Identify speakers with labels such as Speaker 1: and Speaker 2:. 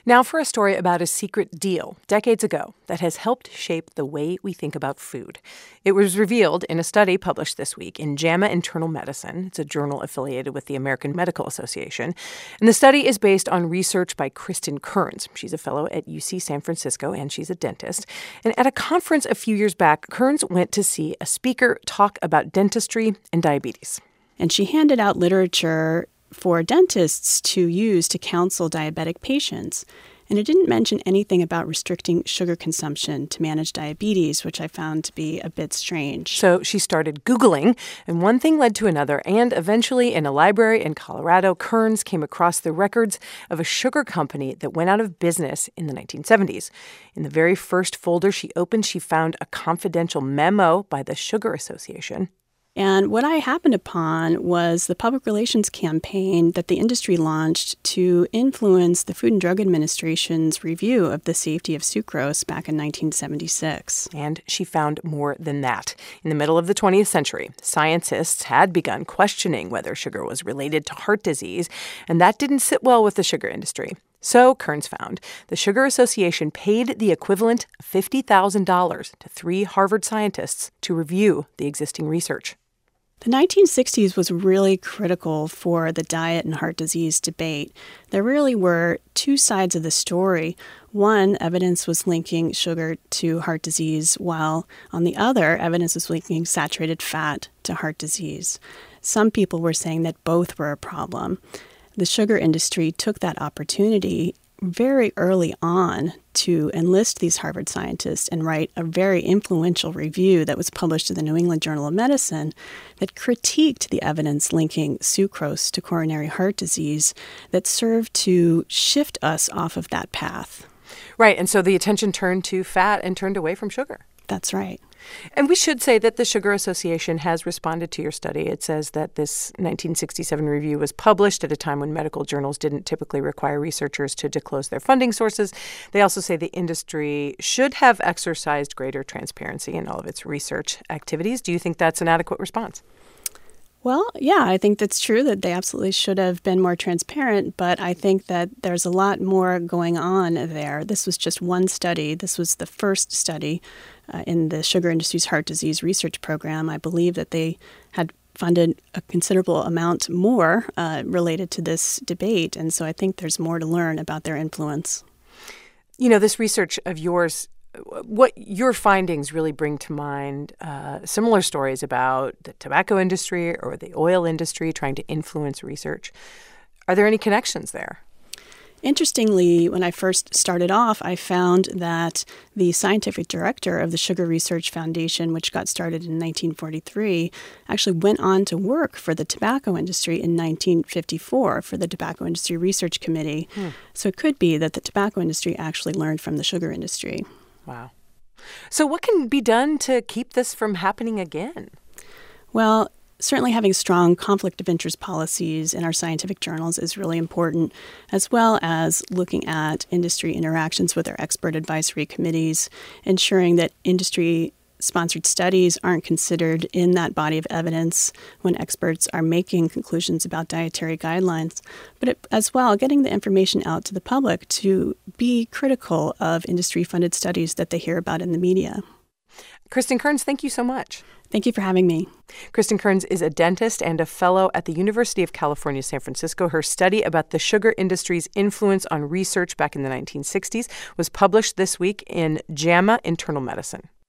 Speaker 1: Now for a story about a secret deal decades ago that has helped shape the way we think about food. It was revealed in a study published this week in JAMA Internal Medicine. It's a journal affiliated with the American Medical Association. And the study is based on research by Kristen Kearns. She's a fellow at UC San Francisco, and she's a dentist. And at a conference a few years back, Kearns went to see a speaker talk about dentistry and diabetes.
Speaker 2: And she handed out literature for dentists to use to counsel diabetic patients. And it didn't mention anything about restricting sugar consumption to manage diabetes, which I found to be a bit strange.
Speaker 1: So she started Googling, and one thing led to another. And eventually, in a library in Colorado, Kearns came across the records of a sugar company that went out of business in the 1970s. In the very first folder she opened, she found a confidential memo by the Sugar Association.
Speaker 2: And what I happened upon was the public relations campaign that the industry launched to influence the Food and Drug Administration's review of the safety of sucrose back in 1976.
Speaker 1: And she found more than that. In the middle of the 20th century, scientists had begun questioning whether sugar was related to heart disease, and that didn't sit well with the sugar industry. So, Kearns found, the Sugar Association paid the equivalent of $50,000 to 3 Harvard scientists to review the existing research.
Speaker 2: The 1960s was really critical for the diet and heart disease debate. There really were 2 sides of the story. One, evidence was linking sugar to heart disease, while on the other, evidence was linking saturated fat to heart disease. Some people were saying that both were a problem. The sugar industry took that opportunity very early on to enlist these Harvard scientists and write a very influential review that was published in the New England Journal of Medicine that critiqued the evidence linking sucrose to coronary heart disease that served to shift us off of that path.
Speaker 1: Right, and so the attention turned to fat and turned away from sugar.
Speaker 2: That's right.
Speaker 1: And we should say that the Sugar Association has responded to your study. It says that this 1967 review was published at a time when medical journals didn't typically require researchers to disclose their funding sources. They also say the industry should have exercised greater transparency in all of its research activities. Do you think that's an adequate response?
Speaker 2: Well, yeah, I think that's true that they absolutely should have been more transparent, but I think that there's a lot more going on there. This was just one study. This was the first study in the sugar industry's heart disease research program. I believe that they had funded a considerable amount more related to this debate, and so I think there's more to learn about their influence.
Speaker 1: You know, this research of yours, what your findings really bring to mind similar stories about the tobacco industry or the oil industry trying to influence research. Are there any connections there?
Speaker 2: Interestingly, when I first started off, I found that the scientific director of the Sugar Research Foundation, which got started in 1943, actually went on to work for the tobacco industry in 1954 for the Tobacco Industry Research Committee. So it could be that the tobacco industry actually learned from the sugar industry.
Speaker 1: Wow. So what can be done to keep this from happening again?
Speaker 2: Well, certainly having strong conflict of interest policies in our scientific journals is really important, as well as looking at industry interactions with our expert advisory committees, ensuring that industry-sponsored studies aren't considered in that body of evidence when experts are making conclusions about dietary guidelines, but as well getting the information out to the public to be critical of industry-funded studies that they hear about in the media.
Speaker 1: Kristen Kearns, thank you so much.
Speaker 2: Thank you for having me.
Speaker 1: Kristen Kearns is a dentist and a fellow at the University of California, San Francisco. Her study about the sugar industry's influence on research back in the 1960s was published this week in JAMA Internal Medicine.